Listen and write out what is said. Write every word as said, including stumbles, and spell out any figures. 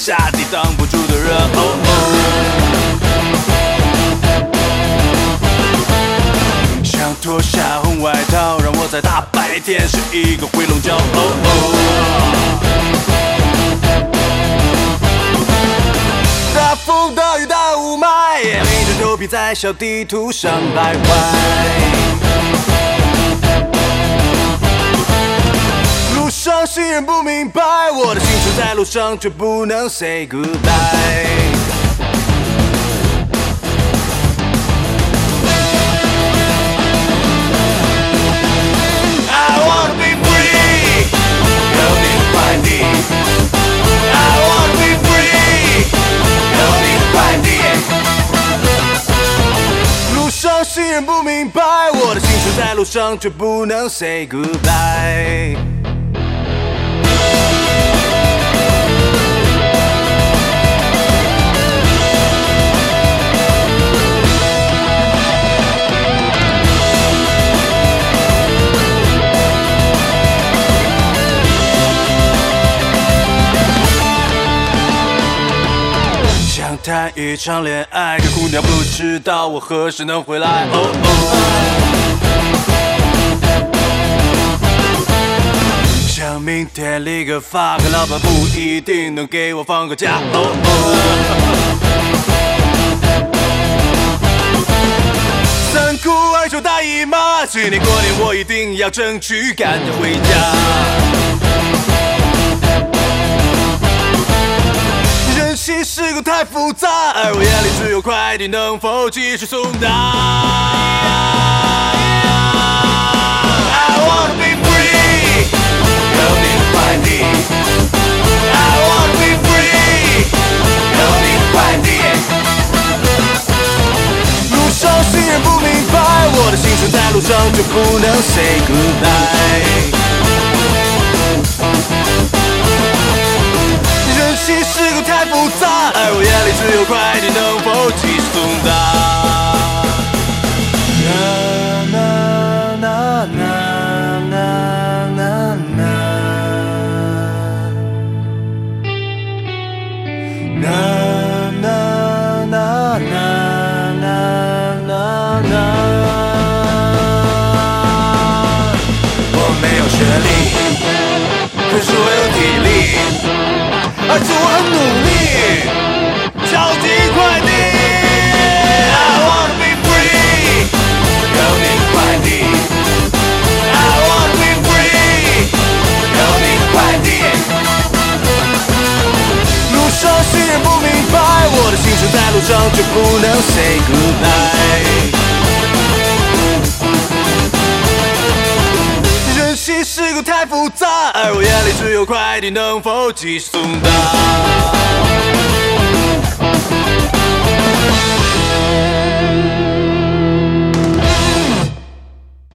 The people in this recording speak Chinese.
下抵挡不住的热。哦哦，想脱下红外套，让我在大白天是一个回笼觉。哦哦，大风大雨大雾霾，硬着头皮在小地图上徘徊。路上行人不明白，我的青春在路上却不能 say goodbye。行人不明白，我的青春在路上却不能 say goodbye。想谈一场恋爱，可姑娘不知道我何时能回来。哦哦，想明天理个发，可老板不一定能给我放个假。哦哦，三姑二舅大姨妈，今年过年我一定要争取赶着回家。人情世故太复杂，而我眼里只有快递能否继续送达。I wanna be free， 有你的快递。I wanna be free， 有你的快递。路上行人不明白，我的青春在路上就不能 say goodbye。人情世故太复杂，而我眼里只有快递能否继续送达。啦啦啦啦啦啦啦，啦啦啦啦啦啦啦。我没有学历，可是我有体力。而且我很努力，超级快递。I wanna be free， 有你的快递。I wanna be free， 有你的快递。路上行人不明白，我的青春在路上却不能 say goodbye。人情世故太复杂，而我眼里只有快递能否继续送达。